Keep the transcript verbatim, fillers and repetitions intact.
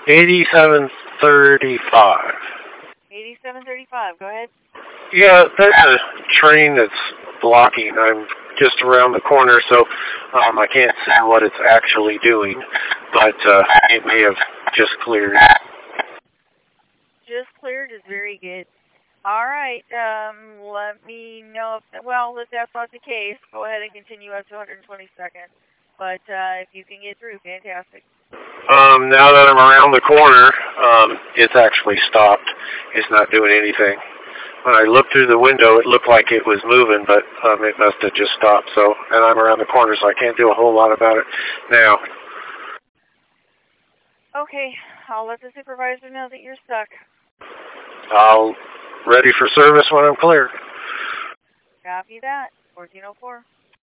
eighty-seven thirty-five. eighty-seven thirty-five, go ahead. Yeah, there's a train that's blocking. I'm just around the corner, so um, I can't see what it's actually doing, but uh, it may have just cleared. Just cleared is very good. All right, um, let me know if, well, if that's not the case, go ahead and continue up to one hundred twenty-second. But uh, if you can get through, fantastic. Um, now that I'm around the corner, um, it's actually stopped. It's not doing anything. When I looked through the window, it looked like it was moving, but um, it must have just stopped. So, and I'm around the corner, so I can't do a whole lot about it now. Okay, I'll let the supervisor know that you're stuck. I'll ready for service when I'm clear. Copy that. fourteen oh four.